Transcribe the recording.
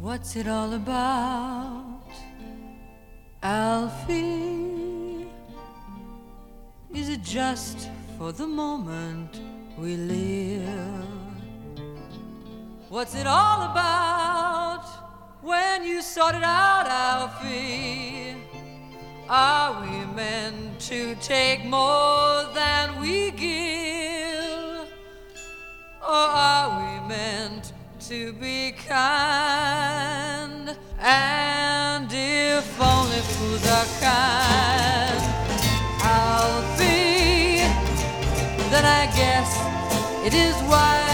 What's it all about, Alfie? Is it just for the moment we live? What's it all about when you sort it out, Alfie? Are we meant to take more than we give? Or are we meant to be kind? And if only fools are kind, Alfie, then I guess it is wise